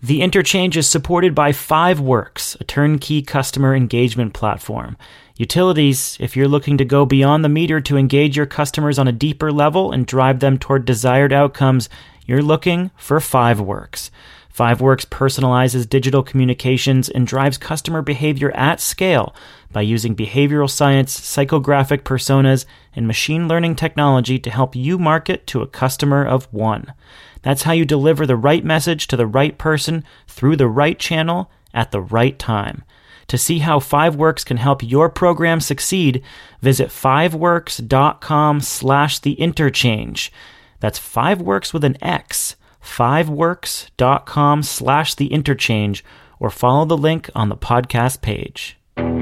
The Interchange is supported by Fiveworks, a turnkey customer engagement platform. Utilities, if you're looking to go beyond the meter to engage your customers on a deeper level and drive them toward desired outcomes, you're looking for Fiveworks. Fiveworks personalizes digital communications and drives customer behavior at scale by using behavioral science, psychographic personas, and machine learning technology to help you market to a customer of one. That's how you deliver the right message to the right person through the right channel at the right time. To see how Fiveworks can help your program succeed, visit fiveworks.com/theinterchange. That's Fiveworks with an X. Fiveworks.com/theinterchange, or follow the link on the podcast page.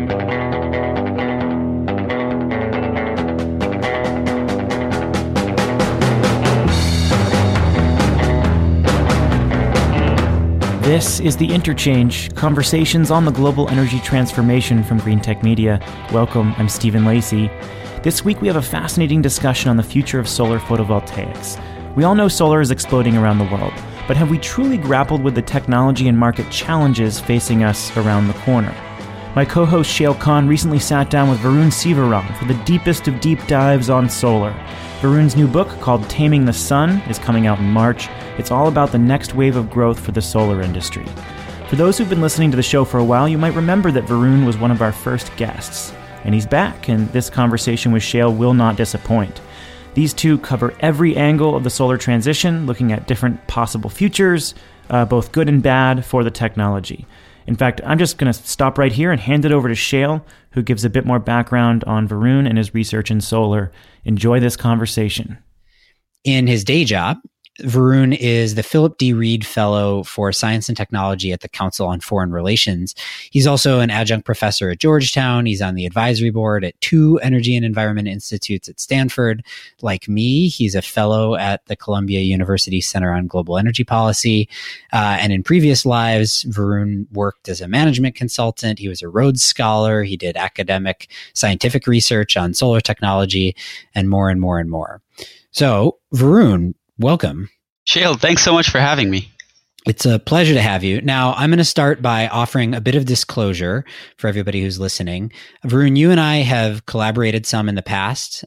This is The Interchange, conversations on the global energy transformation from Greentech Media. Welcome, I'm Stephen Lacey. This week we have a fascinating discussion on the future of solar photovoltaics. We all know solar is exploding around the world, but have we truly grappled with the technology and market challenges facing us around the corner? My co-host Shail Khan recently sat down with Varun Sivaram for the deepest of deep dives on solar. Varun's new book, called Taming the Sun, is coming out in March. It's all about the next wave of growth for the solar industry. For those who've been listening to the show for a while, you might remember that Varun was one of our first guests. And he's back, and this conversation with Shail will not disappoint. These two cover every angle of the solar transition, looking at different possible futures, both good and bad, for the technology. In fact, I'm just going to stop right here and hand it over to Shail, who gives a bit more background on Varun and his research in solar. Enjoy this conversation. In his day job, Varun is the Philip D. Reed Fellow for Science and Technology at the Council on Foreign Relations. He's also an adjunct professor at Georgetown. He's on the advisory board at 2 Energy and Environment Institutes at Stanford. Like me, he's a fellow at the Columbia University Center on Global Energy Policy. And in previous lives, Varun worked as a management consultant. He was a Rhodes Scholar. He did academic scientific research on solar technology, and more and more and more. So, Varun, welcome. Shail, thanks so much for having me. It's a pleasure to have you. Now, I'm going to start by offering a bit of disclosure for everybody who's listening. Varun, you and I have collaborated some in the past.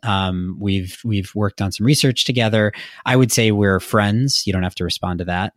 We've worked on some research together. I would say we're friends. You don't have to respond to that.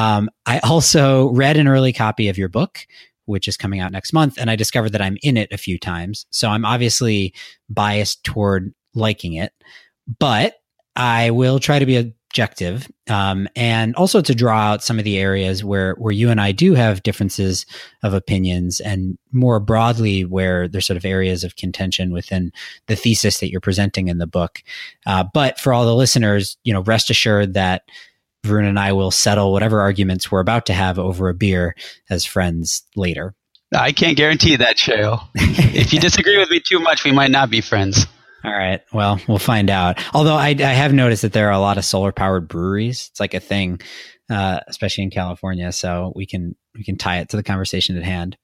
I also read an early copy of your book, which is coming out next month, and I discovered that I'm in it a few times. So I'm obviously biased toward liking it, but I will try to be objective, and also to draw out some of the areas where you and I do have differences of opinions, and more broadly where there's sort of areas of contention within the thesis that you're presenting in the book. But for all the listeners, rest assured that Varun and I will settle whatever arguments we're about to have over a beer as friends later. I can't guarantee that, Shail. If you disagree with me too much, we might not be friends. All right. Well, we'll find out. Although I have noticed that there are a lot of solar-powered breweries. It's like a thing, especially in California. So we can tie it to the conversation at hand.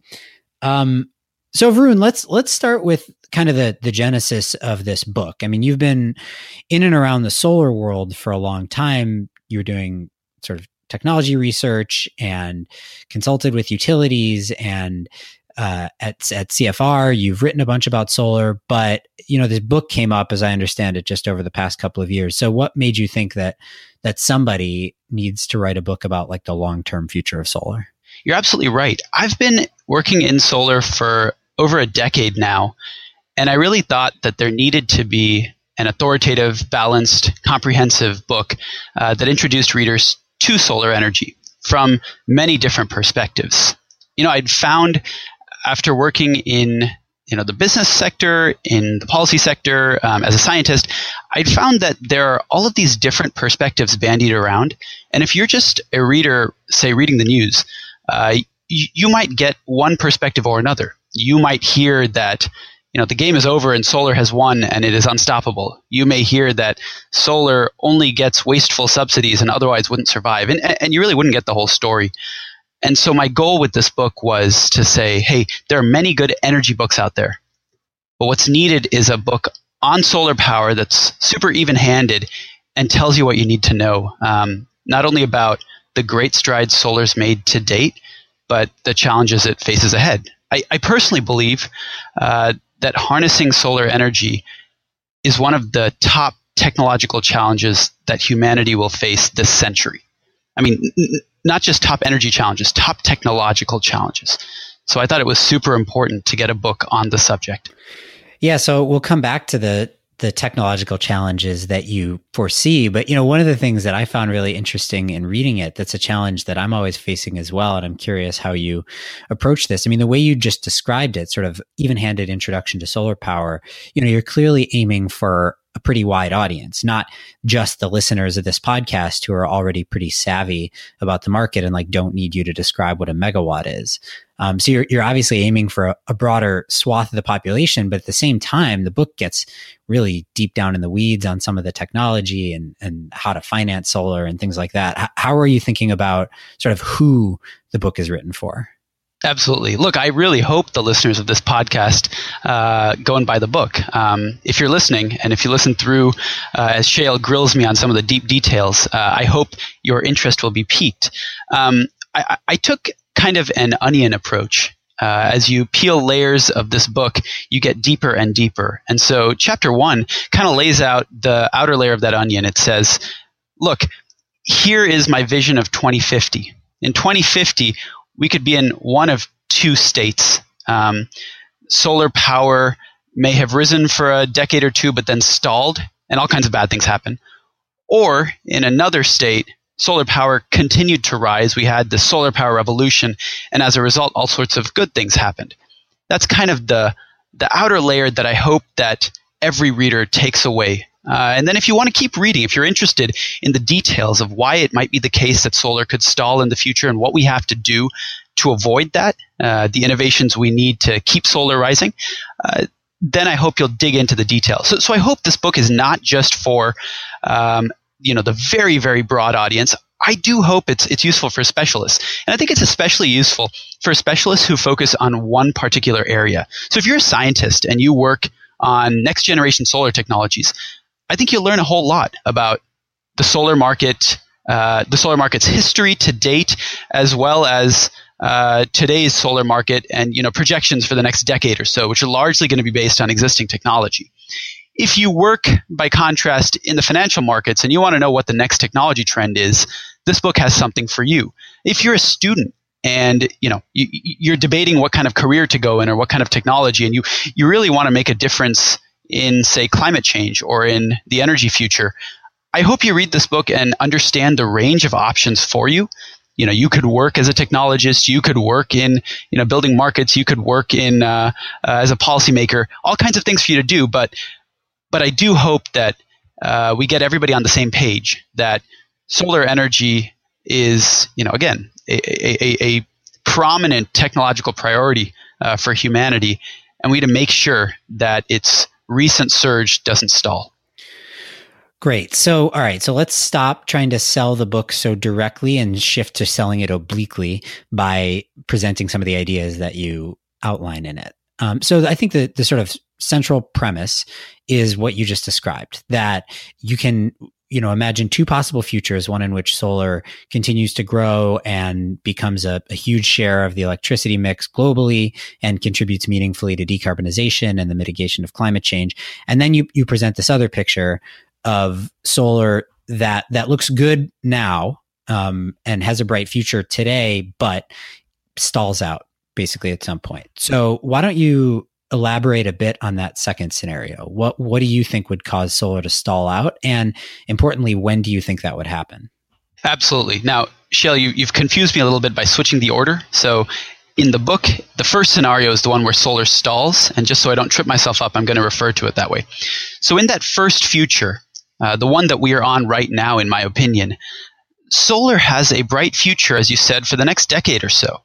So Varun, let's start with kind of the genesis of this book. I mean, you've been in and around the solar world for a long time. You're doing sort of technology research and consulted with utilities, and at CFR, you've written a bunch about solar, but this book came up, as I understand it, just over the past couple of years. So what made you think that somebody needs to write a book about like the long-term future of solar? You're absolutely right. I've been working in solar for over a decade now, and I really thought that there needed to be an authoritative, balanced, comprehensive book that introduced readers to solar energy from many different perspectives. I'd found, after working in the business sector, in the policy sector, as a scientist, I'd found that there are all of these different perspectives bandied around. And if you're just a reader, say, reading the news, you might get one perspective or another. You might hear that the game is over and solar has won and it is unstoppable. You may hear that solar only gets wasteful subsidies and otherwise wouldn't survive. And you really wouldn't get the whole story. And so my goal with this book was to say, hey, there are many good energy books out there, but what's needed is a book on solar power that's super even-handed and tells you what you need to know, not only about the great strides solar's made to date, but the challenges it faces ahead. I personally believe that harnessing solar energy is one of the top technological challenges that humanity will face this century. I mean, not just top energy challenges, top technological challenges. So I thought it was super important to get a book on the subject. Yeah, so we'll come back to the technological challenges that you foresee. But, one of the things that I found really interesting in reading it, that's a challenge that I'm always facing as well. And I'm curious how you approach this. I mean, the way you just described it, sort of even-handed introduction to solar power, you're clearly aiming for a pretty wide audience, not just the listeners of this podcast who are already pretty savvy about the market and don't need you to describe what a megawatt is. So you're obviously aiming for a broader swath of the population, but at the same time, the book gets really deep down in the weeds on some of the technology and how to finance solar and things like that. How are you thinking about sort of who the book is written for? Absolutely. Look, I really hope the listeners of this podcast go and buy the book. If you're listening, and if you listen through as Shael grills me on some of the deep details, I hope your interest will be piqued. I took kind of an onion approach. As you peel layers of this book, you get deeper and deeper. And so chapter 1 kind of lays out the outer layer of that onion. It says, look, here is my vision of 2050. In 2050, we could be in one of two states. Solar power may have risen for a decade or two, but then stalled, and all kinds of bad things happen. Or in another state, solar power continued to rise. We had the solar power revolution, and as a result, all sorts of good things happened. That's kind of the outer layer that I hope that every reader takes away. And then if you want to keep reading, if you're interested in the details of why it might be the case that solar could stall in the future and what we have to do to avoid that, the innovations we need to keep solar rising, then I hope you'll dig into the details. So I hope this book is not just for the very, very broad audience. I do hope it's useful for specialists. And I think it's especially useful for specialists who focus on one particular area. So if you're a scientist and you work on next generation solar technologies, I think you'll learn a whole lot about the solar market, the solar market's history to date, as well as today's solar market and projections for the next decade or so, which are largely going to be based on existing technology. If you work, by contrast, in the financial markets and you want to know what the next technology trend is, this book has something for you. If you're a student and you're debating what kind of career to go in or what kind of technology, and you really want to make a difference in, say, climate change or in the energy future, I hope you read this book and understand the range of options for you. You could work as a technologist, you could work in building markets, you could work in as a policymaker, all kinds of things for you to do. But I do hope that we get everybody on the same page, that solar energy is, again, a prominent technological priority for humanity, and we need to make sure that its recent surge doesn't stall. Great. So, all right. So let's stop trying to sell the book so directly and shift to selling it obliquely by presenting some of the ideas that you outline in it. So I think the sort of central premise is what you just described, that you can, imagine two possible futures, one in which solar continues to grow and becomes a huge share of the electricity mix globally and contributes meaningfully to decarbonization and the mitigation of climate change. And then you present this other picture of solar that looks good now and has a bright future today, but stalls out basically at some point. So why don't you elaborate a bit on that second scenario? What do you think would cause solar to stall out? And importantly, when do you think that would happen? Absolutely. Now, Shael, you've confused me a little bit by switching the order. So in the book, the first scenario is the one where solar stalls. And just so I don't trip myself up, I'm going to refer to it that way. So in that first future, the one that we are on right now, in my opinion, solar has a bright future, as you said, for the next decade or so.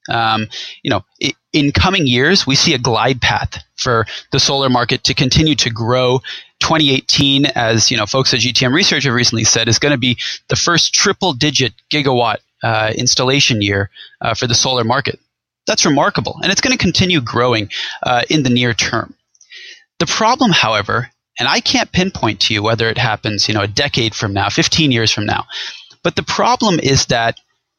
In coming years, we see a glide path for the solar market to continue to grow. 2018, as folks at GTM Research have recently said, is going to be the first triple-digit gigawatt installation year for the solar market. That's remarkable, and it's going to continue growing in the near term. The problem, however, and I can't pinpoint to you whether it happens, a decade from now, 15 years from now, but the problem is that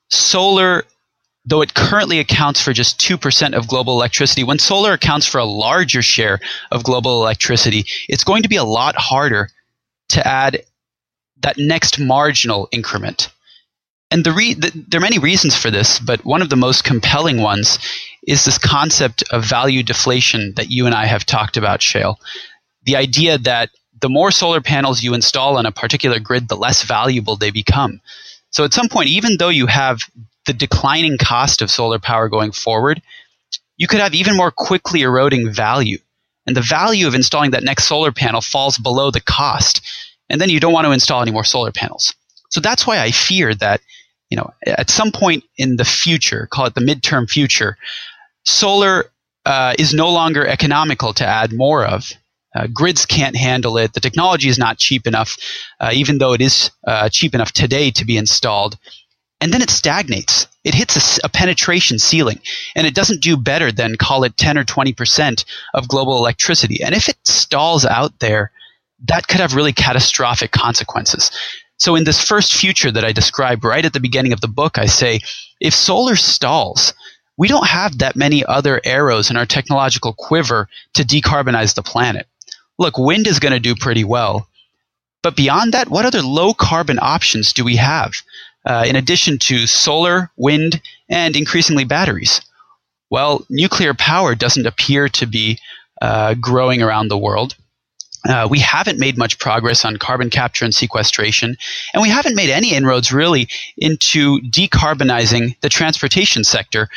solar, though it currently accounts for just 2% of global electricity, when solar accounts for a larger share of global electricity, it's going to be a lot harder to add that next marginal increment. And there are many reasons for this, but one of the most compelling ones is this concept of value deflation that you and I have talked about, Shail. The idea that the more solar panels you install on a particular grid, the less valuable they become. So at some point, even though you have the declining cost of solar power going forward, you could have even more quickly eroding value. And the value of installing that next solar panel falls below the cost. And then you don't want to install any more solar panels. So that's why I fear that, at some point in the future, call it the midterm future, solar is no longer economical to add more of. Grids can't handle it. The technology is not cheap enough, even though it is cheap enough today to be installed. And then it stagnates. It hits a penetration ceiling, and it doesn't do better than, call it 10 or 20% of global electricity. And if it stalls out there, that could have really catastrophic consequences. So in this first future that I described right at the beginning of the book, I say, if solar stalls, we don't have that many other arrows in our technological quiver to decarbonize the planet. Look, wind is going to do pretty well. But beyond that, what other low-carbon options do we have, in addition to solar, wind, and increasingly batteries? Well, nuclear power doesn't appear to be growing around the world. We haven't made much progress on carbon capture and sequestration, and we haven't made any inroads really into decarbonizing the transportation sector.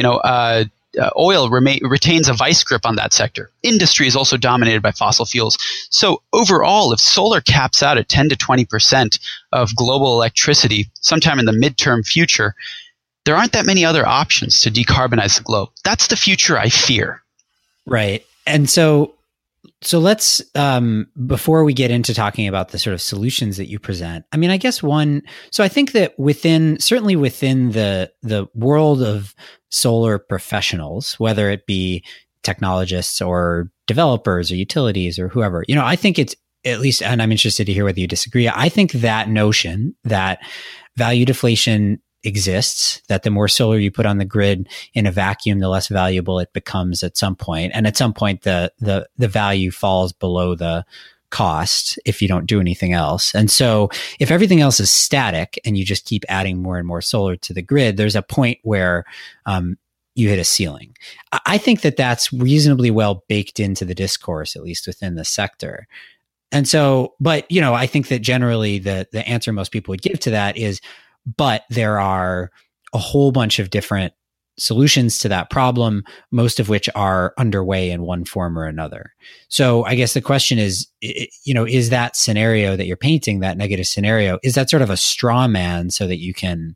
Oil retains a vice grip on that sector. Industry is also dominated by fossil fuels. So overall, if solar caps out at 10 to 20% of global electricity sometime in the midterm future, there aren't that many other options to decarbonize the globe. That's the future I fear. Right. And so let's, before we get into talking about the sort of solutions that you present, I mean, I guess so I think that certainly within the world of solar professionals, whether it be technologists or developers or utilities or whoever, I think it's at least, and I'm interested to hear whether you disagree. I think that notion that value deflation exists, that the more solar you put on the grid in a vacuum, the less valuable it becomes at some point. And at some point, the value falls below the cost if you don't do anything else. And so if everything else is static and you just keep adding more and more solar to the grid, there's a point where you hit a ceiling. I think that that's reasonably well baked into the discourse, at least within the sector. And so, but, I think that generally the answer most people would give to that is, but there are a whole bunch of different solutions to that problem, most of which are underway in one form or another. So I guess the question is, is that scenario that you're painting, that negative scenario, is that sort of a straw man so that you can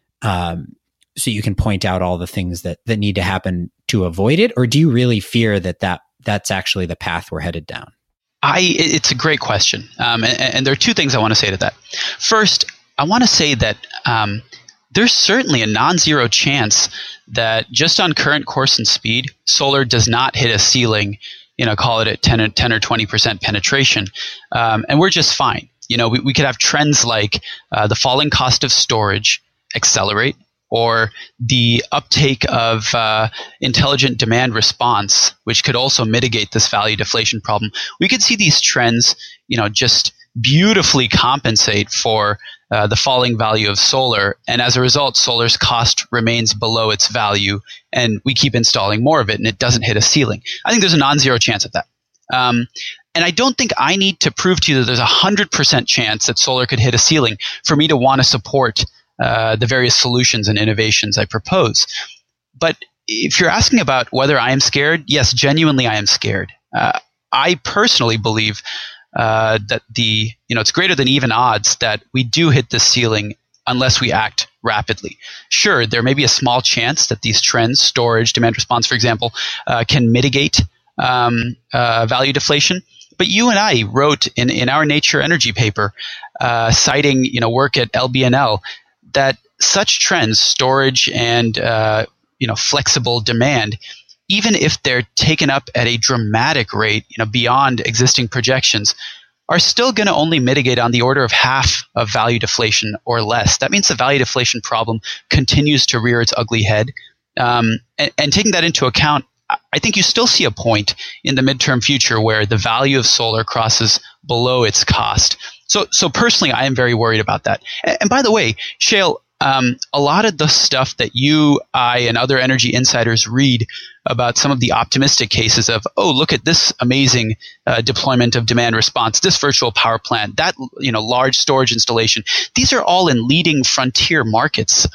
point out all the things that need to happen to avoid it? Or do you really fear that's actually the path we're headed down? It's a great question. And there are two things I want to say to that. First, I want to say that there's certainly a non-zero chance that just on current course and speed, solar does not hit a ceiling, call it at 10 or 20% penetration. And we're just fine. We could have trends like the falling cost of storage accelerate, or the uptake of intelligent demand response, which could also mitigate this value deflation problem. We could see these trends, just beautifully compensate for the falling value of solar. And as a result, solar's cost remains below its value, and we keep installing more of it, and it doesn't hit a ceiling. I think there's a non-zero chance of that. And I don't think I need to prove to you that there's 100% chance that solar could hit a ceiling for me to want to support the various solutions and innovations I propose. But if you're asking about whether I am scared, yes, genuinely I am scared. I personally believe that it's greater than even odds that we do hit the ceiling unless we act rapidly. Sure, there may be a small chance that these trends, storage, demand response, for example, can mitigate value deflation. But you and I wrote in our Nature Energy paper, citing work at LBNL, that such trends, storage and flexible demand, even if they're taken up at a dramatic rate, beyond existing projections, are still going to only mitigate on the order of half of value deflation or less. That means the value deflation problem continues to rear its ugly head. And taking that into account, I think you still see a point in the midterm future where the value of solar crosses below its cost. So personally, I am very worried about that. And by the way, Shail, a lot of the stuff that you, I, and other energy insiders read about some of the optimistic cases of, oh, look at this amazing deployment of demand response, this virtual power plant, that large storage installation. These are all in leading frontier markets.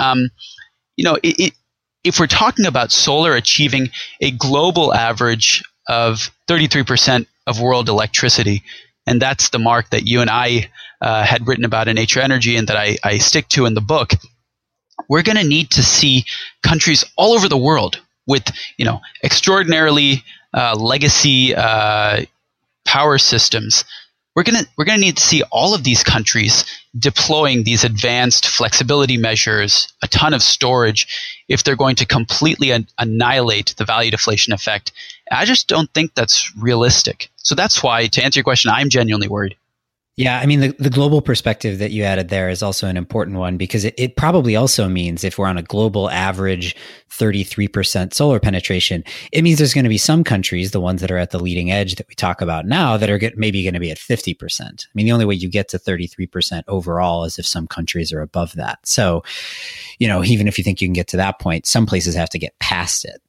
If we're talking about solar achieving a global average of 33% of world electricity, and that's the mark that you and I had written about in Nature Energy and that I stick to in the book, we're going to need to see countries all over the world with extraordinarily legacy power systems. We're going to need to see all of these countries deploying these advanced flexibility measures, a ton of storage, if they're going to completely annihilate the value deflation effect. I just don't think that's realistic. So that's why, to answer your question, I'm genuinely worried. Yeah, I mean, the global perspective that you added there is also an important one, because it probably also means if we're on a global average 33% solar penetration, it means there's going to be some countries, the ones that are at the leading edge that we talk about now, that are maybe going to be at 50%. I mean, the only way you get to 33% overall is if some countries are above that. So, even if you think you can get to that point, some places have to get past it.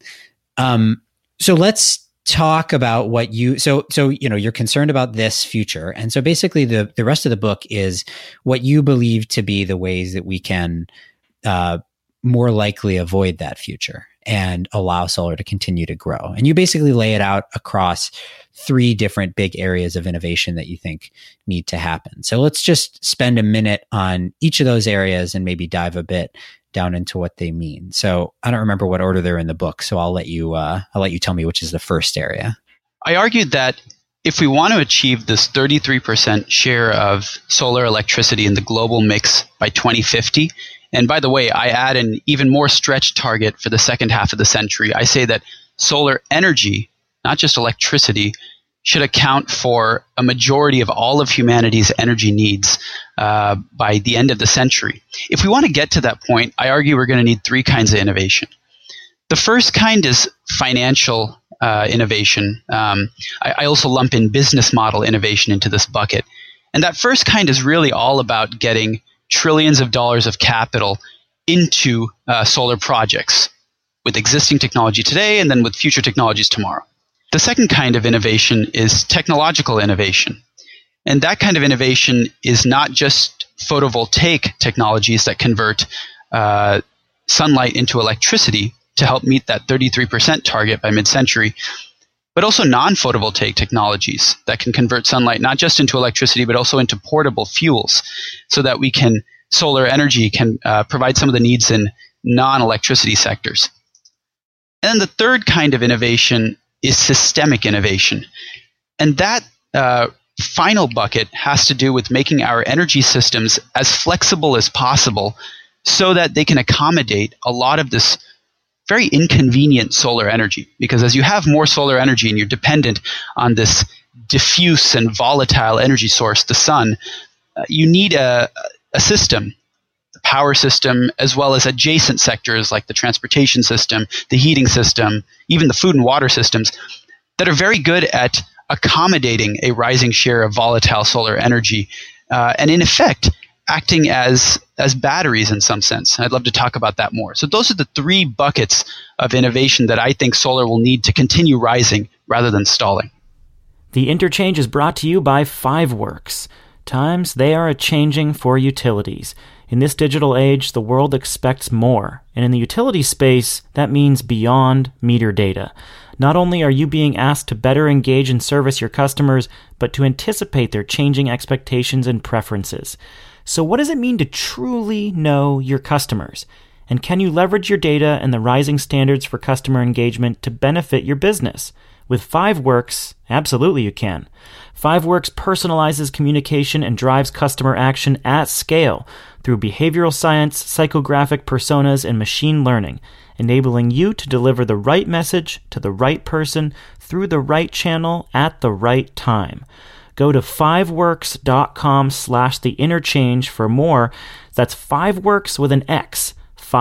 So let's talk about what you're concerned about this future. And so basically the rest of the book is what you believe to be the ways that we can more likely avoid that future and allow solar to continue to grow. And you basically lay it out across 3 different big areas of innovation that you think need to happen. So let's just spend a minute on each of those areas and maybe dive a bit down into what they mean. So I don't remember what order they're in the book, so I'll let you tell me which is the first area. I argued that if we want to achieve this 33% share of solar electricity in the global mix by 2050, and by the way, I add an even more stretched target for the second half of the century. I say that solar energy, not just electricity, should account for a majority of all of humanity's energy needs by the end of the century. If we want to get to that point, I argue we're going to need 3 kinds of innovation. The first kind is financial innovation. I also lump in business model innovation into this bucket. And that first kind is really all about getting trillions of dollars of capital into solar projects with existing technology today and then with future technologies tomorrow. The second kind of innovation is technological innovation. And that kind of innovation is not just photovoltaic technologies that convert sunlight into electricity to help meet that 33% target by mid-century, but also non-photovoltaic technologies that can convert sunlight not just into electricity, but also into portable fuels so that solar energy can provide some of the needs in non-electricity sectors. And then the third kind of innovation is systemic innovation. And that final bucket has to do with making our energy systems as flexible as possible so that they can accommodate a lot of this very inconvenient solar energy. Because as you have more solar energy and you're dependent on this diffuse and volatile energy source, the sun, you need a system, the power system, as well as adjacent sectors like the transportation system, the heating system, even the food and water systems, that are very good at accommodating a rising share of volatile solar energy, and in effect, acting as batteries in some sense. I'd love to talk about that more. So those are the 3 buckets of innovation that I think solar will need to continue rising rather than stalling. The Interchange is brought to you by Fiveworks. Times, they are a-changing for utilities. In this digital age, the world expects more. And in the utility space, that means beyond meter data. Not only are you being asked to better engage and service your customers, but to anticipate their changing expectations and preferences. So what does it mean to truly know your customers? And can you leverage your data and the rising standards for customer engagement to benefit your business? With Fiveworks, absolutely you can. Fiveworks personalizes communication and drives customer action at scale through behavioral science, psychographic personas, and machine learning, enabling you to deliver the right message to the right person through the right channel at the right time. Go to fiveworks.com/theinterchange for more. That's Fiveworks with an X.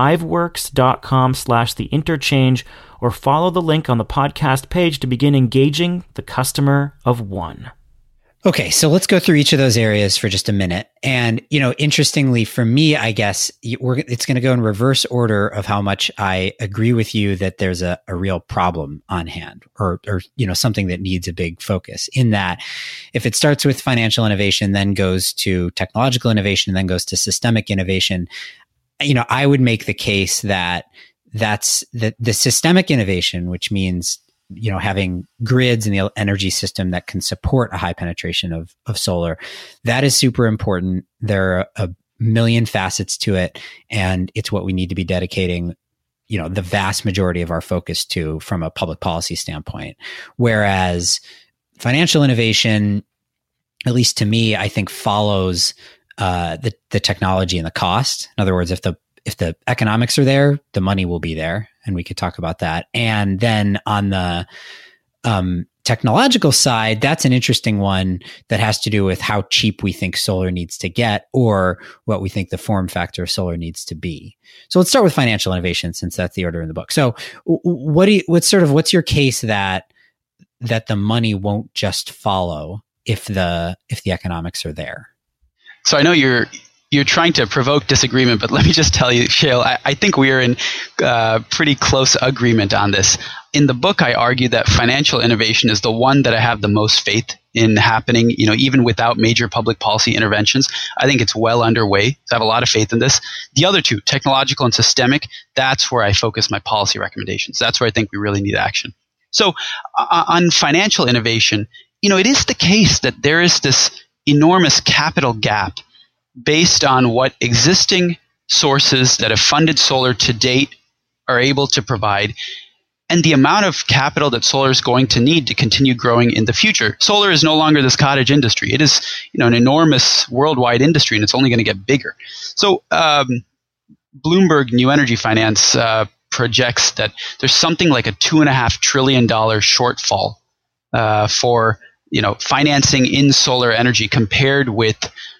Fiveworks.com/theinterchange, or follow the link on the podcast page to begin engaging the customer of one. Okay, so let's go through each of those areas for just a minute. And, interestingly for me, I guess it's going to go in reverse order of how much I agree with you that there's a real problem on hand or something that needs a big focus, in that if it starts with financial innovation, then goes to technological innovation, then goes to systemic innovation, I would make the case that that's the systemic innovation, which means having grids in the energy system that can support a high penetration of solar. That is super important. There are a million facets to it, and it's what we need to be dedicating, the vast majority of our focus to from a public policy standpoint. Whereas financial innovation, at least to me, I think follows the technology and the cost. In other words, if the economics are there, the money will be there. And we could talk about that. And then on the technological side, that's an interesting one that has to do with how cheap we think solar needs to get, or what we think the form factor of solar needs to be. So let's start with financial innovation, since that's the order in the book. So what's your case that the money won't just follow if the economics are there? So I know you're trying to provoke disagreement, but let me just tell you, Shail, I think we are in pretty close agreement on this. In the book, I argue that financial innovation is the one that I have the most faith in happening, even without major public policy interventions. I think it's well underway. So I have a lot of faith in this. The other two, technological and systemic, that's where I focus my policy recommendations. That's where I think we really need action. So on financial innovation, it is the case that there is this enormous capital gap based on what existing sources that have funded solar to date are able to provide, and the amount of capital that solar is going to need to continue growing in the future. Solar is no longer this cottage industry. It is, an enormous worldwide industry, and it's only going to get bigger. So Bloomberg New Energy Finance projects that there's something like a $2.5 trillion shortfall for financing in solar energy compared with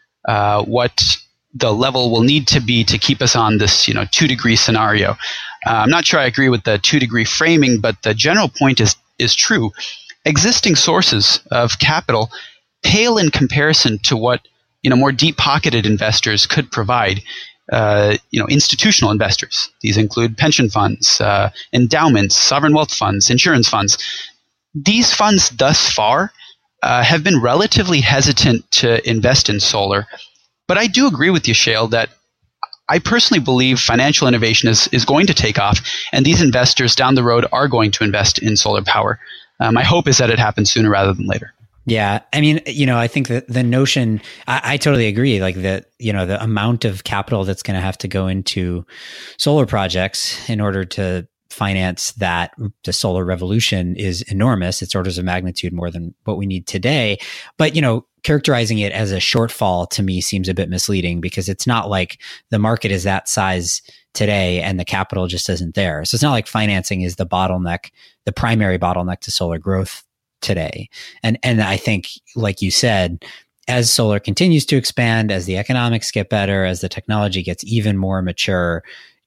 what the level will need to be to keep us on this 2-degree scenario. I'm not sure I agree with the 2-degree framing, but the general point is true. Existing sources of capital pale in comparison to what more deep-pocketed investors could provide. Institutional investors. These include pension funds, endowments, sovereign wealth funds, insurance funds. These funds thus far have been relatively hesitant to invest in solar. But I do agree with you, Shail, that I personally believe financial innovation is going to take off, and these investors down the road are going to invest in solar power. My hope is that it happens sooner rather than later. Yeah. I mean, I think that the notion, I totally agree, like that, the amount of capital that's going to have to go into solar projects in order to finance the solar revolution is enormous. It's orders of magnitude more than what we need today. But, characterizing it as a shortfall to me seems a bit misleading, because it's not like the market is that size today and the capital just isn't there. So it's not like financing is the primary bottleneck to solar growth today. And I think, like you said, as solar continues to expand, as the economics get better, as the technology gets even more mature,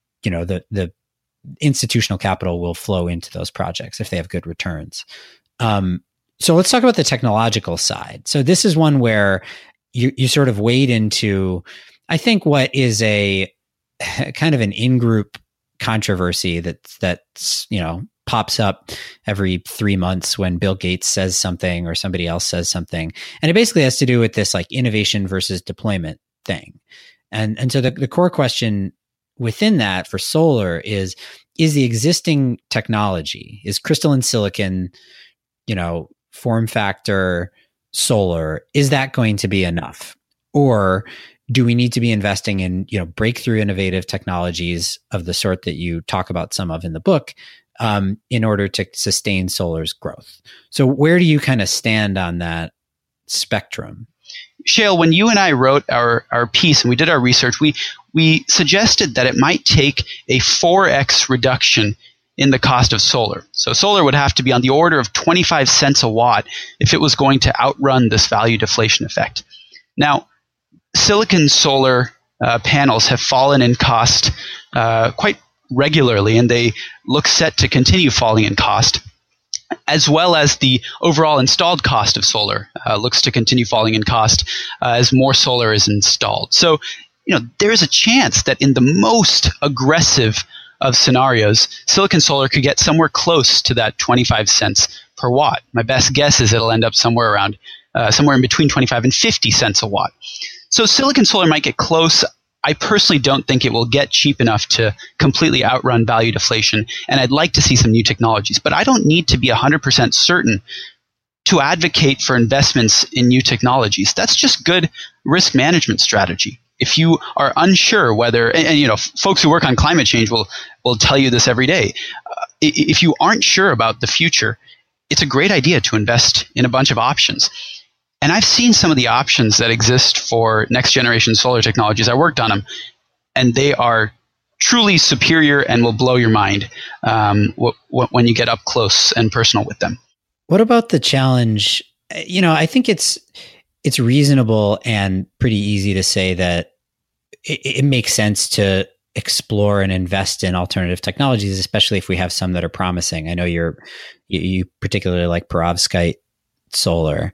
the institutional capital will flow into those projects if they have good returns. So let's talk about the technological side. So this is one where you sort of wade into, I think, what is a kind of an in-group controversy that's pops up every 3 months when Bill Gates says something or somebody else says something. And it basically has to do with this like innovation versus deployment thing. And so the core question within that for solar is the existing technology, is crystalline silicon, form factor solar, is that going to be enough? Or do we need to be investing in, breakthrough innovative technologies of the sort that you talk about some of in the book, in order to sustain solar's growth? So where do you kind of stand on that spectrum? Shail, when you and I wrote our piece and we did our research, we suggested that it might take a 4x reduction in the cost of solar. So solar would have to be on the order of 25 cents a watt if it was going to outrun this value deflation effect. Now, silicon solar panels have fallen in cost quite regularly, and they look set to continue falling in cost, as well as the overall installed cost of solar looks to continue falling in cost as more solar is installed. So, there is a chance that in the most aggressive of scenarios, silicon solar could get somewhere close to that 25 cents per watt. My best guess is it'll end up somewhere around, somewhere in between 25 and 50 cents a watt. So silicon solar might get close. I personally don't think it will get cheap enough to completely outrun value deflation, and I'd like to see some new technologies. But I don't need to be 100% certain to advocate for investments in new technologies. That's just good risk management strategy. If you are unsure whether, and folks who work on climate change will tell you this every day. If you aren't sure about the future, it's a great idea to invest in a bunch of options. And I've seen some of the options that exist for next generation solar technologies. I worked on them, and they are truly superior and will blow your mind when you get up close and personal with them. What about the challenge? I think it's reasonable and pretty easy to say that it makes sense to explore and invest in alternative technologies, especially if we have some that are promising. I know you particularly like perovskite solar.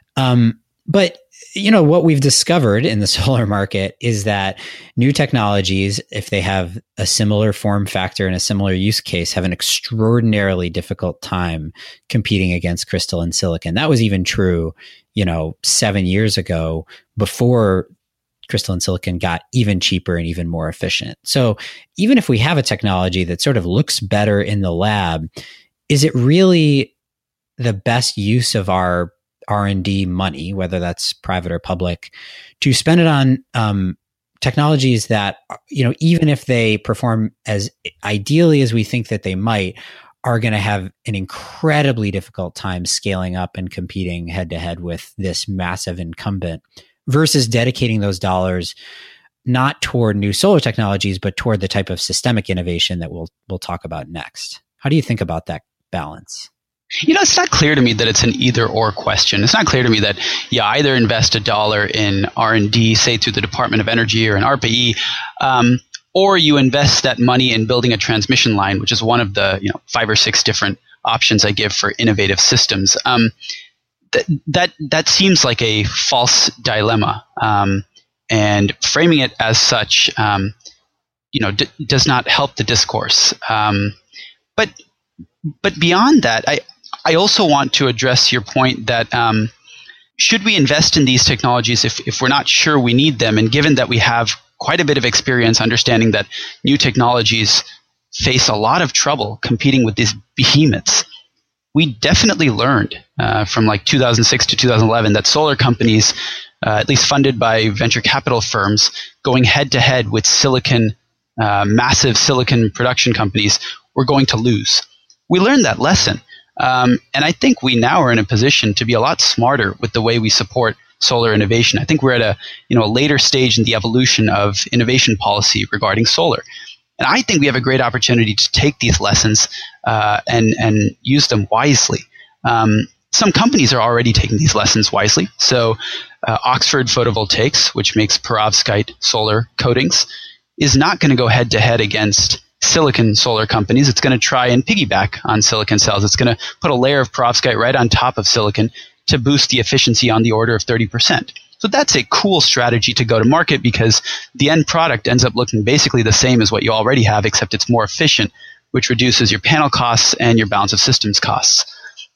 But what we've discovered in the solar market is that new technologies, if they have a similar form factor and a similar use case, have an extraordinarily difficult time competing against crystalline silicon. That was even true, 7 years ago, before crystalline silicon got even cheaper and even more efficient. So even if we have a technology that sort of looks better in the lab, is it really the best use of our R&D money, whether that's private or public, to spend it on technologies that, even if they perform as ideally as we think that they might, are going to have an incredibly difficult time scaling up and competing head to head with this massive incumbent, versus dedicating those dollars not toward new solar technologies, but toward the type of systemic innovation that we'll talk about next. How do you think about that balance? It's not clear to me that it's an either-or question. It's not clear to me that you either invest $1 in R&D, say through the Department of Energy or an ARPA-E, or you invest that money in building a transmission line, which is one of the 5 or 6 different options I give for innovative systems. That seems like a false dilemma, and framing it as such, does not help the discourse. But beyond that, I also want to address your point that should we invest in these technologies if we're not sure we need them? And given that we have quite a bit of experience understanding that new technologies face a lot of trouble competing with these behemoths, we definitely learned from 2006 to 2011 that solar companies, at least funded by venture capital firms, going head to head with massive silicon production companies, were going to lose. We learned that lesson. And I think we now are in a position to be a lot smarter with the way we support solar innovation. I think we're at a later stage in the evolution of innovation policy regarding solar. And I think we have a great opportunity to take these lessons and use them wisely. Some companies are already taking these lessons wisely. So Oxford Photovoltaics, which makes perovskite solar coatings, is not going to go head to head against silicon solar companies. It's going to try and piggyback on silicon cells. It's going to put a layer of perovskite right on top of silicon to boost the efficiency on the order of 30%. So that's a cool strategy to go to market, because the end product ends up looking basically the same as what you already have, except it's more efficient, which reduces your panel costs and your balance of systems costs.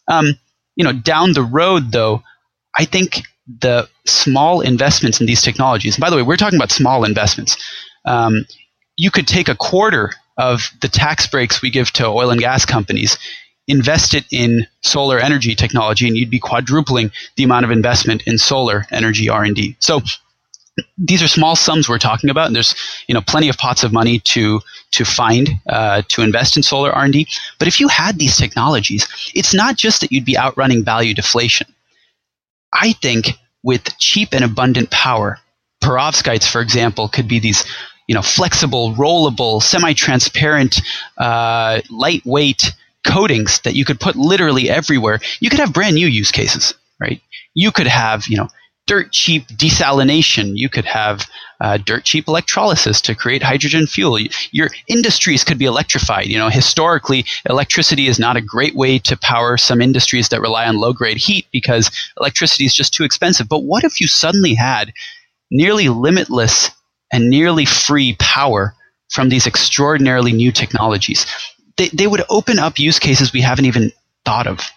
Down the road, though, I think the small investments in these technologies, and by the way, we're talking about small investments. You could take a quarter of the tax breaks we give to oil and gas companies, invest it in solar energy technology, and you'd be quadrupling the amount of investment in solar energy R&D. So these are small sums we're talking about, and there's plenty of pots of money to find to invest in solar R&D. But if you had these technologies, it's not just that you'd be outrunning value deflation. I think with cheap and abundant power, perovskites, for example, could be these flexible, rollable, semi-transparent, lightweight coatings that you could put literally everywhere, you could have brand new use cases, right? You could have, dirt cheap desalination. You could have dirt cheap electrolysis to create hydrogen fuel. Your industries could be electrified. Historically, electricity is not a great way to power some industries that rely on low grade heat because electricity is just too expensive. But what if you suddenly had nearly limitless and nearly free power from these extraordinarily new technologies? They would open up use cases we haven't even thought of.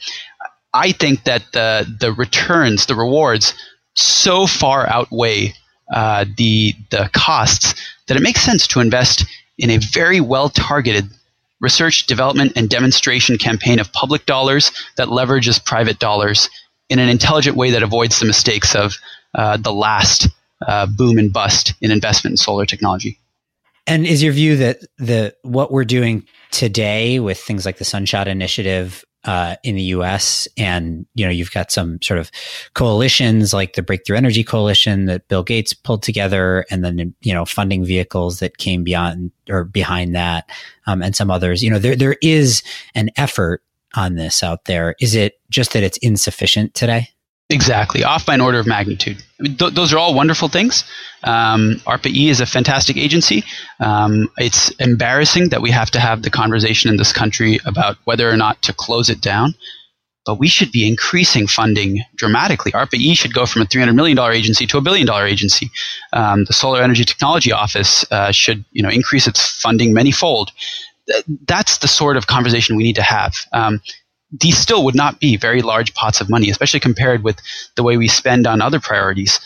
I think that the returns, the rewards, so far outweigh the costs that it makes sense to invest in a very well-targeted research, development, and demonstration campaign of public dollars that leverages private dollars in an intelligent way that avoids the mistakes of the last boom and bust in investment in solar technology. And is your view that what we're doing today with things like the Sunshot Initiative in the U.S. and you've got some sort of coalitions like the Breakthrough Energy Coalition that Bill Gates pulled together, and then funding vehicles that came beyond or behind that, and some others. There is an effort on this out there. Is it just that it's insufficient today? Exactly. Off by an order of magnitude. Those are all wonderful things. ARPA-E is a fantastic agency. It's embarrassing that we have to have the conversation in this country about whether or not to close it down. But we should be increasing funding dramatically. ARPA-E should go from a $300 million agency to a $1 billion agency. The Solar Energy Technology Office should increase its funding manyfold. That's the sort of conversation we need to have. These still would not be very large pots of money, especially compared with the way we spend on other priorities.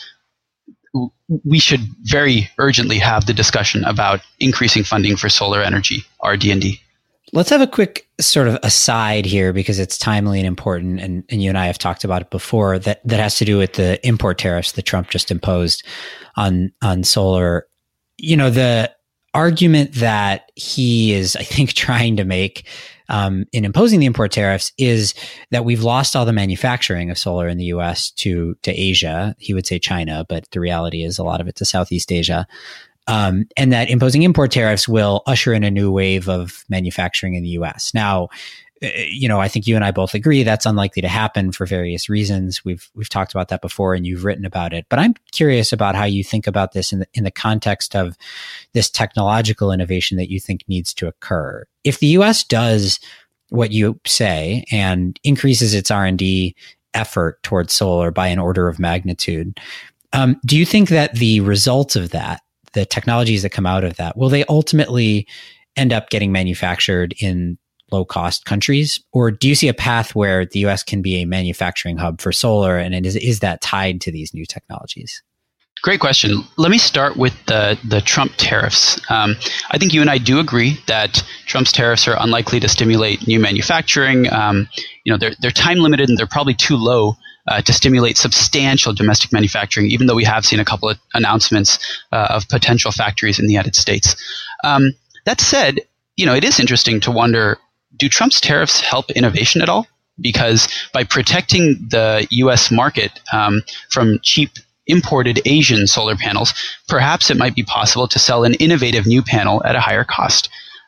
We should very urgently have the discussion about increasing funding for solar energy, RD&D. Let's have a quick sort of aside here because it's timely and important, and you and I have talked about it before, that has to do with the import tariffs that Trump just imposed on solar. The argument that he is, I think, trying to make in imposing the import tariffs is that we've lost all the manufacturing of solar in the U.S. to Asia. He would say China, but the reality is a lot of it to Southeast Asia. And that imposing import tariffs will usher in a new wave of manufacturing in the U.S. Now, I think you and I both agree that's unlikely to happen for various reasons. We've talked about that before, and you've written about it. But I'm curious about how you think about this in the context of this technological innovation that you think needs to occur. If the U.S. does what you say and increases its R&D effort towards solar by an order of magnitude, do you think that the results of that, the technologies that come out of that, will they ultimately end up getting manufactured in low-cost countries? Or do you see a path where the U.S. can be a manufacturing hub for solar, and is that tied to these new technologies? Great question. Let me start with the Trump tariffs. I think you and I do agree that Trump's tariffs are unlikely to stimulate new manufacturing. They're time limited, and they're probably too low to stimulate substantial domestic manufacturing, even though we have seen a couple of announcements of potential factories in the United States. That said, it is interesting to wonder, do Trump's tariffs help innovation at all? Because by protecting the U.S. market from cheap imported Asian solar panels, perhaps it might be possible to sell an innovative new panel at a higher cost.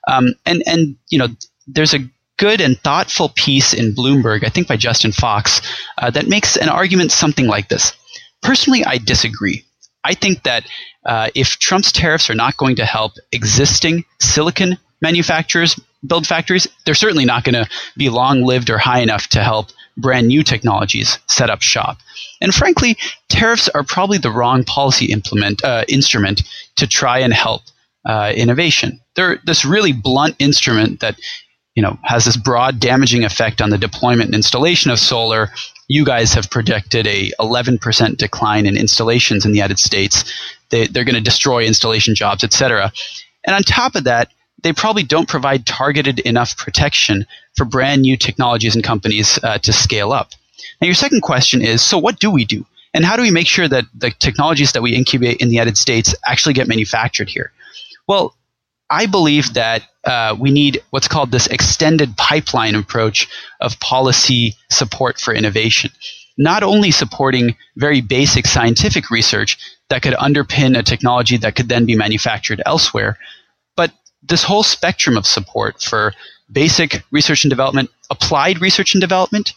There's a good and thoughtful piece in Bloomberg, I think by Justin Fox, that makes an argument something like this. Personally, I disagree. I think that if Trump's tariffs are not going to help existing silicon manufacturers build factories, they're certainly not going to be long-lived or high enough to help brand new technologies set up shop. And frankly, tariffs are probably the wrong policy instrument to try and help innovation. They're this really blunt instrument that has this broad damaging effect on the deployment and installation of solar. You guys have predicted a 11% decline in installations in the United States. They're going to destroy installation jobs, et cetera. And on top of that, they probably don't provide targeted enough protection for brand new technologies and companies to scale up. Now, your second question is, so what do we do? And how do we make sure that the technologies that we incubate in the United States actually get manufactured here? Well, I believe that we need what's called this extended pipeline approach of policy support for innovation. not only supporting very basic scientific research that could underpin a technology that could then be manufactured elsewhere, but this whole spectrum of support for basic research and development, applied research and development,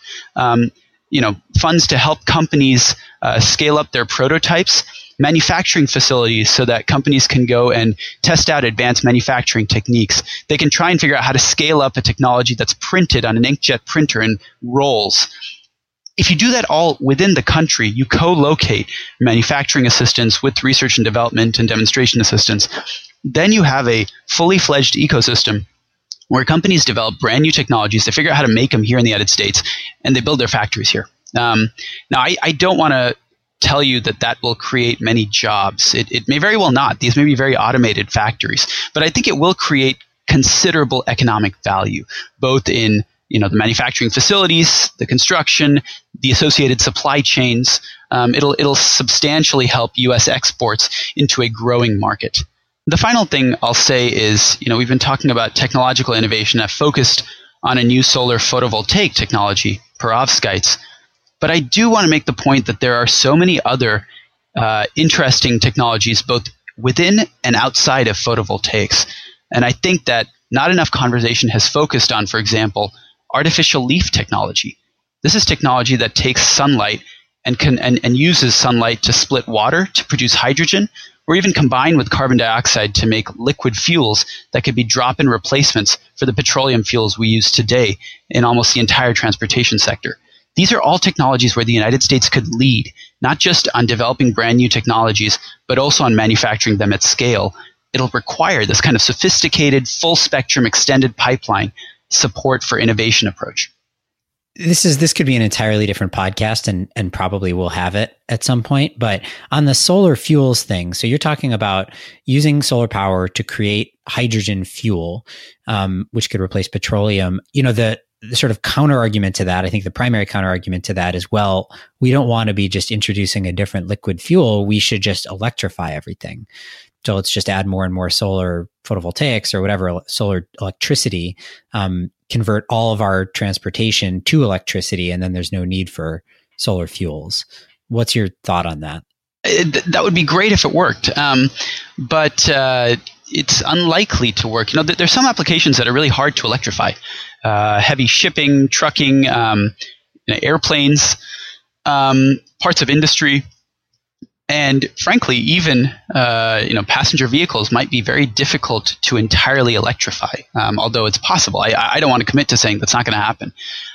funds to help companies scale up their prototypes, manufacturing facilities so that companies can go and test out advanced manufacturing techniques. They can try and figure out how to scale up a technology that's printed on an inkjet printer and rolls. If you do that all within the country, you co-locate manufacturing assistance with research and development and demonstration assistance, then you have a fully fledged ecosystem where companies develop brand new technologies, they figure out how to make them here in the United States, and they build their factories here. Now, I don't want to tell you that will create many jobs. It may very well not. These may be very automated factories. But I think it will create considerable economic value, both in the manufacturing facilities, the construction, the associated supply chains. It'll substantially help U.S. exports into a growing market. The final thing I'll say is, we've been talking about technological innovation that focused on a new solar photovoltaic technology, perovskites. But I do want to make the point that there are so many other interesting technologies both within and outside of photovoltaics. And I think that not enough conversation has focused on, for example, artificial leaf technology. This is technology that takes sunlight and uses sunlight to split water to produce hydrogen, or even combine with carbon dioxide to make liquid fuels that could be drop-in replacements for the petroleum fuels we use today in almost the entire transportation sector. These are all technologies where the United States could lead, not just on developing brand new technologies, but also on manufacturing them at scale. It'll require this kind of sophisticated, full-spectrum, extended pipeline support for innovation approach. This could be an entirely different podcast, and probably we'll have it at some point. But on the solar fuels thing, so you're talking about using solar power to create hydrogen fuel, which could replace petroleum. The sort of counter argument to that, I think the primary counter argument to that is, well, we don't want to be just introducing a different liquid fuel. We should just electrify everything. So let's just add more and more solar photovoltaics or whatever, solar electricity, convert all of our transportation to electricity, and then there's no need for solar fuels. What's your thought on that? That would be great if it worked, but it's unlikely to work. There's some applications that are really hard to electrify. Heavy shipping, trucking, airplanes, parts of industry. And frankly, even passenger vehicles might be very difficult to entirely electrify, although it's possible. I don't want to commit to saying that's not going to happen.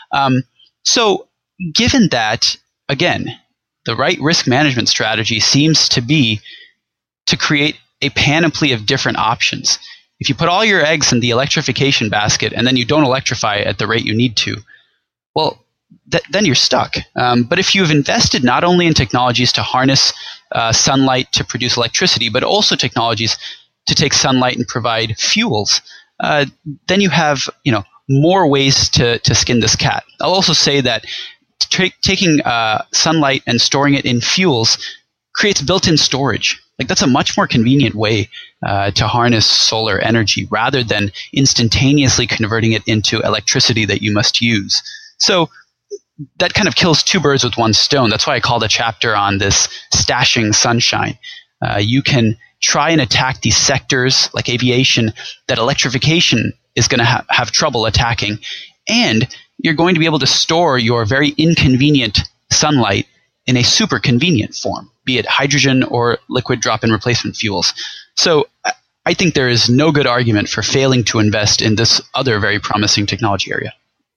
So given that, again, the right risk management strategy seems to be to create a panoply of different options. If you put all your eggs in the electrification basket and then you don't electrify at the rate you need to, well, then you're stuck. But if you've invested not only in technologies to harness sunlight to produce electricity, but also technologies to take sunlight and provide fuels, then you have more ways to skin this cat. I'll also say that taking sunlight and storing it in fuels creates built-in storage. Like, that's a much more convenient way to harness solar energy rather than instantaneously converting it into electricity that you must use. So that kind of kills two birds with one stone. That's why I called a chapter on this stashing sunshine. You can try and attack these sectors like aviation that electrification is going to have trouble attacking. And you're going to be able to store your very inconvenient sunlight in a super convenient form, be it hydrogen or liquid drop-in replacement fuels. So I think there is no good argument for failing to invest in this other very promising technology area.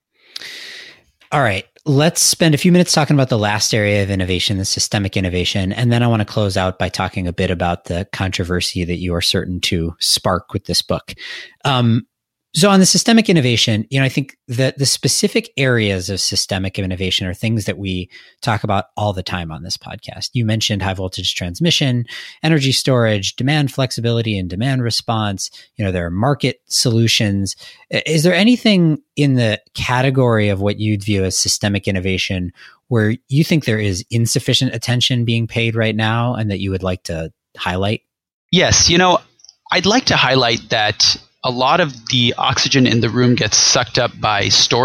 All right. Let's spend a few minutes talking about the last area of innovation, the systemic innovation. And then I want to close out by talking a bit about the controversy that you are certain to spark with this book. So on the systemic innovation, I think that the specific areas of systemic innovation are things that we talk about all the time on this podcast. You mentioned high voltage transmission, energy storage, demand flexibility and demand response. There are market solutions. Is there anything in the category of what you'd view as systemic innovation where you think there is insufficient attention being paid right now and that you would like to highlight? Yes. I'd like to highlight that a lot of the oxygen in the room gets sucked up by storage,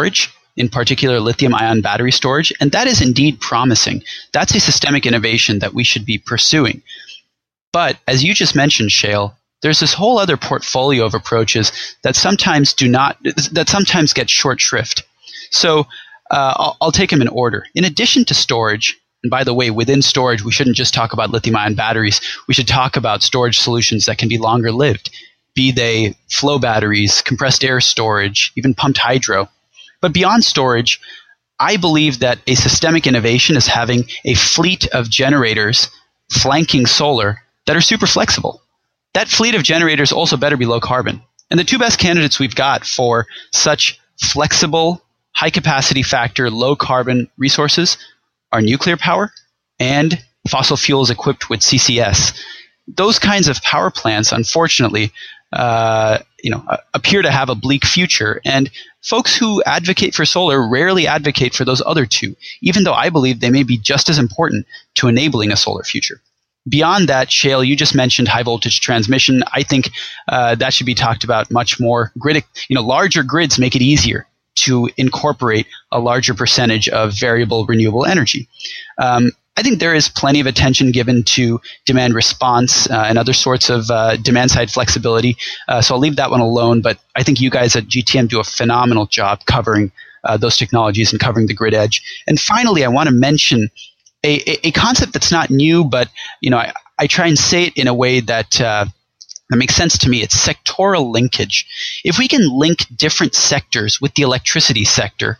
in particular lithium-ion battery storage, and that is indeed promising. That's a systemic innovation that we should be pursuing. But as you just mentioned, Shail, there's this whole other portfolio of approaches that sometimes get short shrift. So I'll take them in order. In addition to storage, and by the way, within storage, we shouldn't just talk about lithium-ion batteries. We should talk about storage solutions that can be longer lived, be they flow batteries, compressed air storage, even pumped hydro. But beyond storage, I believe that a systemic innovation is having a fleet of generators flanking solar that are super flexible. That fleet of generators also better be low carbon. And the two best candidates we've got for such flexible, high capacity factor, low carbon resources are nuclear power and fossil fuels equipped with CCS. Those kinds of power plants, unfortunately, appear to have a bleak future. And folks who advocate for solar rarely advocate for those other two, even though I believe they may be just as important to enabling a solar future. Beyond that, Shail, you just mentioned high voltage transmission. I think that should be talked about much more. Larger grids make it easier to incorporate a larger percentage of variable renewable energy. I think there is plenty of attention given to demand response and other sorts of demand-side flexibility. So I'll leave that one alone. But I think you guys at GTM do a phenomenal job covering those technologies and covering the grid edge. And finally, I want to mention a concept that's not new, but I try and say it in a way that makes sense to me. It's sectoral linkage. If we can link different sectors with the electricity sector,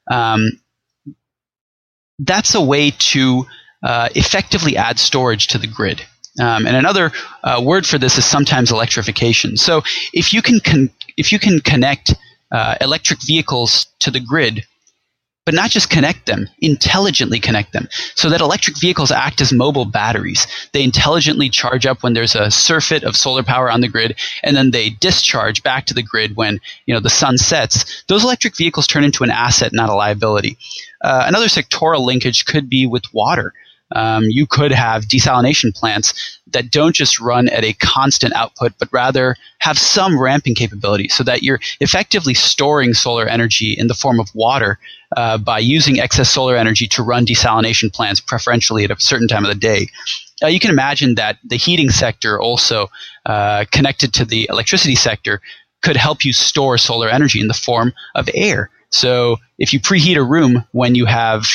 that's a way to effectively add storage to the grid. And another word for this is sometimes electrification. So if you can connect electric vehicles to the grid, but not just connect them, intelligently connect them, so that electric vehicles act as mobile batteries. They intelligently charge up when there's a surfeit of solar power on the grid, and then they discharge back to the grid when the sun sets. Those electric vehicles turn into an asset, not a liability. Another sectoral linkage could be with water. You could have desalination plants that don't just run at a constant output, but rather have some ramping capability so that you're effectively storing solar energy in the form of water by using excess solar energy to run desalination plants, preferentially at a certain time of the day. You can imagine that the heating sector also connected to the electricity sector could help you store solar energy in the form of air. So if you preheat a room when you have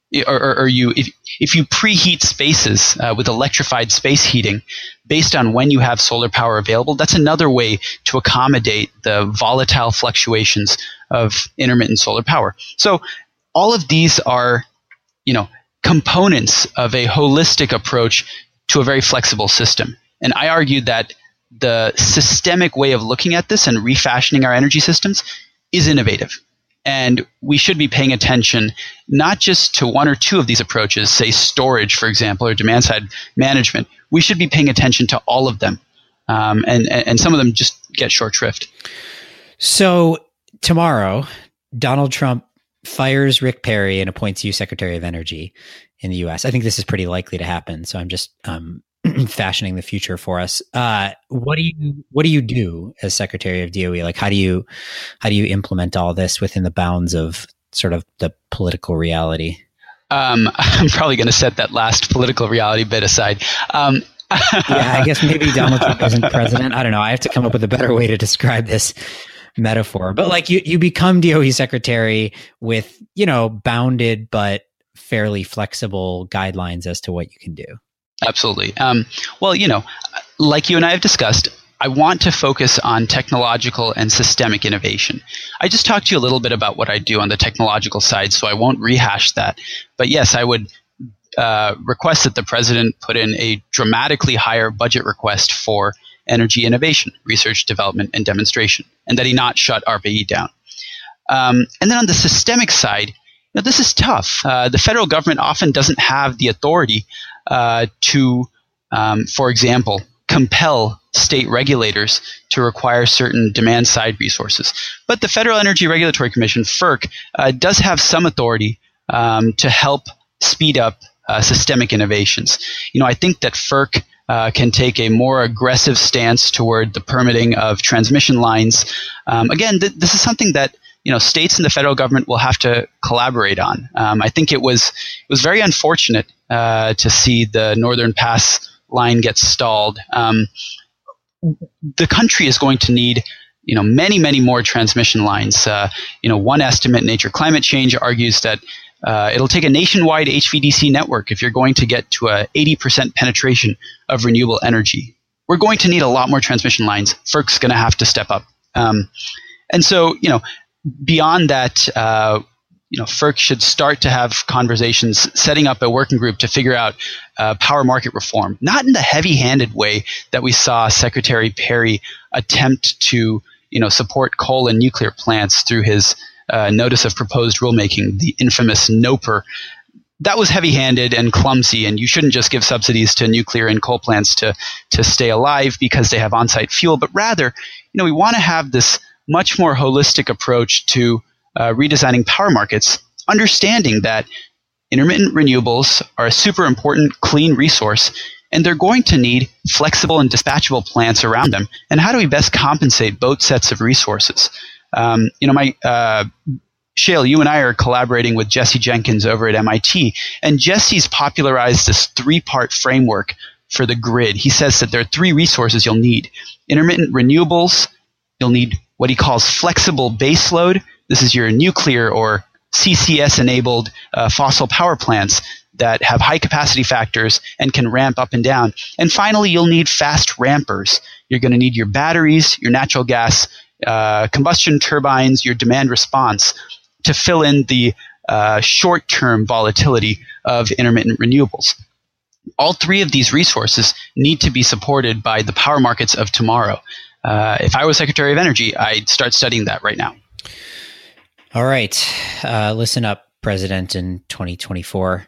if you preheat spaces with electrified space heating based on when you have solar power available, that's another way to accommodate the volatile fluctuations of intermittent solar power. So all of these are, components of a holistic approach to a very flexible system. And I argue that the systemic way of looking at this and refashioning our energy systems is innovative. And we should be paying attention not just to one or two of these approaches, say storage, for example, or demand-side management. We should be paying attention to all of them. And some of them just get short shrift. So tomorrow, Donald Trump fires Rick Perry and appoints you Secretary of Energy in the U.S. I think this is pretty likely to happen. So I'm just fashioning the future for us. What do you do as Secretary of DOE? Like, how do you implement all this within the bounds of sort of the political reality? I'm probably going to set that last political reality bit aside. Yeah, I guess maybe Donald Trump isn't president. I don't know. I have to come up with a better way to describe this metaphor. But like you become DOE secretary with, bounded but fairly flexible guidelines as to what you can do. Absolutely. Well, like you and I have discussed, I want to focus on technological and systemic innovation. I just talked to you a little bit about what I do on the technological side, so I won't rehash that. But yes, I would request that the president put in a dramatically higher budget request for energy innovation, research, development, and demonstration, and that he not shut RPE down. And then on the systemic side, this is tough. The federal government often doesn't have the authority to, for example, compel state regulators to require certain demand-side resources. But the Federal Energy Regulatory Commission, FERC, does have some authority to help speed up systemic innovations. I think that FERC can take a more aggressive stance toward the permitting of transmission lines. Again, this is something that states and the federal government will have to collaborate on. I think it was very unfortunate to see the Northern Pass line get stalled. The country is going to need many, many more transmission lines. One estimate, Nature Climate Change, argues that it'll take a nationwide HVDC network if you're going to get to a 80% penetration of renewable energy. We're going to need a lot more transmission lines. FERC's going to have to step up. And so, beyond that, FERC should start to have conversations, setting up a working group to figure out power market reform, not in the heavy-handed way that we saw Secretary Perry attempt to, support coal and nuclear plants through his notice of proposed rulemaking, the infamous NOPR. That was heavy-handed and clumsy, and you shouldn't just give subsidies to nuclear and coal plants to stay alive because they have on-site fuel, but rather, we want to have this much more holistic approach to redesigning power markets, understanding that intermittent renewables are a super important clean resource, and they're going to need flexible and dispatchable plants around them. And how do we best compensate both sets of resources? Shayle, you and I are collaborating with Jesse Jenkins over at MIT, and Jesse's popularized this 3-part framework for the grid. He says that there are 3 resources you'll need: intermittent renewables, you'll need what he calls flexible baseload. This is your nuclear or CCS-enabled fossil power plants that have high capacity factors and can ramp up and down. And finally, you'll need fast rampers. You're going to need your batteries, your natural gas combustion turbines, your demand response to fill in the short-term volatility of intermittent renewables. All 3 of these resources need to be supported by the power markets of tomorrow. If I was Secretary of Energy, I'd start studying that right now. All right. Listen up, President, in 2024.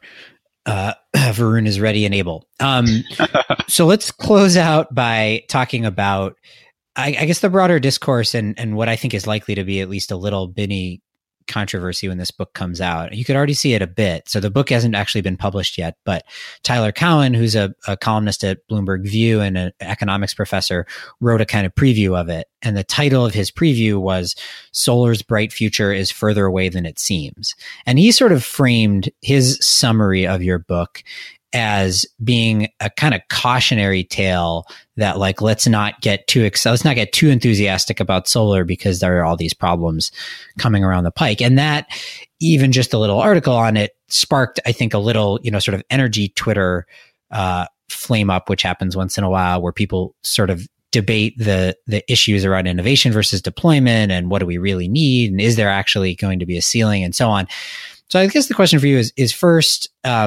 Varun is ready and able. So let's close out by talking about, I guess, the broader discourse and what I think is likely to be at least a little mini controversy when this book comes out. You could already see it a bit. So the book hasn't actually been published yet, but Tyler Cowen, who's a columnist at Bloomberg View and an economics professor, wrote a kind of preview of it. And the title of his preview was "Solar's Bright Future is Further Away Than It Seems." And he sort of framed his summary of your book as being a kind of cautionary tale that, like, let's not get too enthusiastic about solar because there are all these problems coming around the pike. And that, even just a little article on it, sparked, I think, a little, sort of energy Twitter flame up, which happens once in a while, where people sort of debate the issues around innovation versus deployment, and what do we really need, and is there actually going to be a ceiling, and so on. So I guess the question for you is first,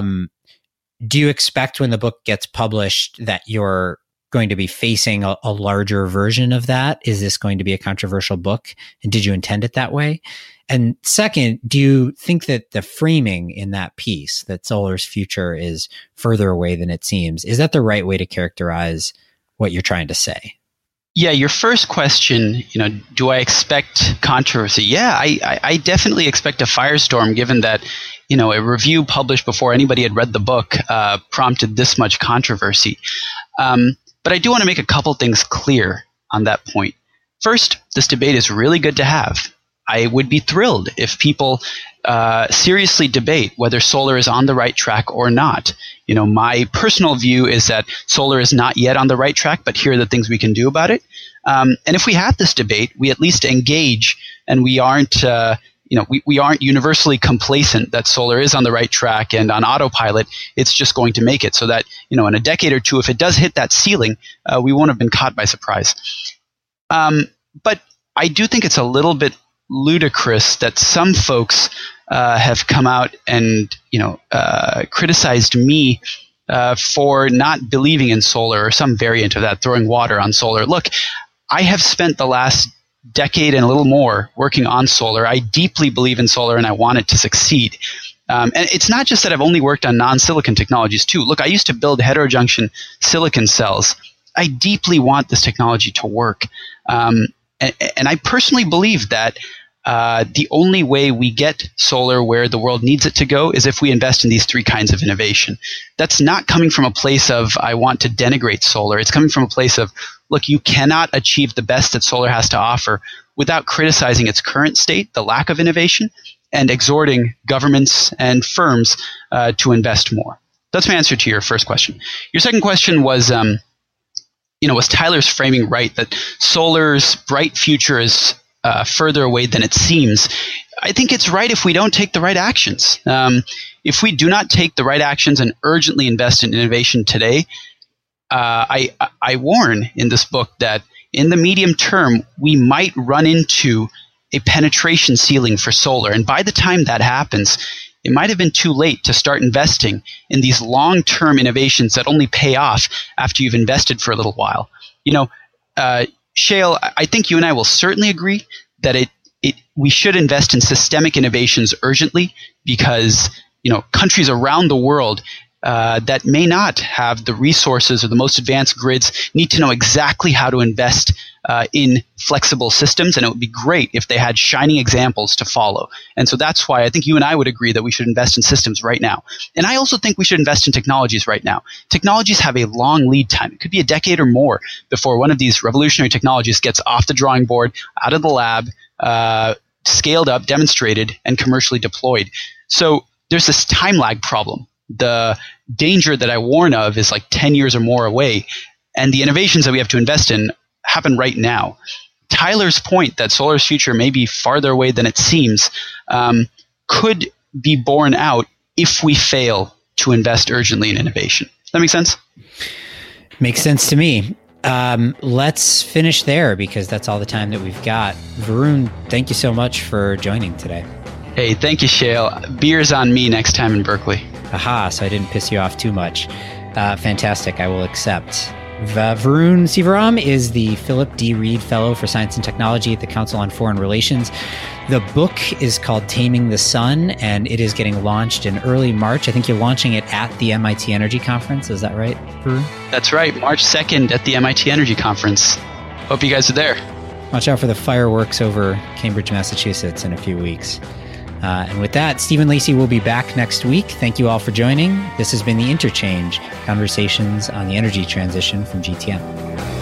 do you expect when the book gets published that you're going to be facing a larger version of that? Is this going to be a controversial book? And did you intend it that way? And second, do you think that the framing in that piece, that solar's future is further away than it seems, is that the right way to characterize what you're trying to say? Yeah, your first question, do I expect controversy? Yeah, I definitely expect a firestorm, given that, a review published before anybody had read the book prompted this much controversy. But I do want to make a couple things clear on that point. First, this debate is really good to have. I would be thrilled if people seriously debate whether solar is on the right track or not. My personal view is that solar is not yet on the right track, but here are the things we can do about it. And if we have this debate, we at least engage, and we aren't we aren't universally complacent that solar is on the right track and on autopilot, it's just going to make it, so that, in a decade or two, if it does hit that ceiling, we won't have been caught by surprise. But I do think it's a little bit ludicrous that some folks have come out and, criticized me for not believing in solar, or some variant of that, throwing water on solar. Look, I have spent the last decade and a little more working on solar. I deeply believe in solar, and I want it to succeed. And it's not just that I've only worked on non-silicon technologies too. Look, I used to build heterojunction silicon cells. I deeply want this technology to work. And I personally believe that the only way we get solar where the world needs it to go is if we invest in these 3 kinds of innovation. That's not coming from a place of, I want to denigrate solar. It's coming from a place of, look, you cannot achieve the best that solar has to offer without criticizing its current state, the lack of innovation, and exhorting governments and firms to invest more. That's my answer to your first question. Your second question was, was Tyler's framing right, that solar's bright future is further away than it seems? I think it's right if we don't take the right actions. If we do not take the right actions and urgently invest in innovation today, I warn in this book that in the medium term, we might run into a penetration ceiling for solar. And by the time that happens, it might have been too late to start investing in these long-term innovations that only pay off after you've invested for a little while. Shayle, I think you and I will certainly agree that we should invest in systemic innovations urgently, because countries around the world that may not have the resources or the most advanced grids need to know exactly how to invest in flexible systems, and it would be great if they had shining examples to follow. And so that's why I think you and I would agree that we should invest in systems right now. And I also think we should invest in technologies right now. Technologies have a long lead time. It could be a decade or more before one of these revolutionary technologies gets off the drawing board, out of the lab, scaled up, demonstrated, and commercially deployed. So there's this time lag problem. The danger that I warn of is like 10 years or more away, and the innovations that we have to invest in happen right now. Tyler's point that solar's future may be farther away than it seems could be borne out if we fail to invest urgently in innovation. Does that make sense? Makes sense to me. Let's finish there, because that's all the time that we've got. Varun, thank you so much for joining today. Hey, thank you, Shayle. Beer's on me next time in Berkeley. Aha, so I didn't piss you off too much. Fantastic, I will accept. Varun Sivaram is the Philip D. Reed Fellow for Science and Technology at the Council on Foreign Relations. The book is called Taming the Sun, and it is getting launched in early March. I think you're launching it at the MIT Energy Conference. Is that right, Varun? That's right, March 2nd at the MIT Energy Conference. Hope you guys are there. Watch out for the fireworks over Cambridge, Massachusetts in a few weeks. And with that, Stephen Lacey will be back next week. Thank you all for joining. This has been The Interchange, conversations on the energy transition from GTM.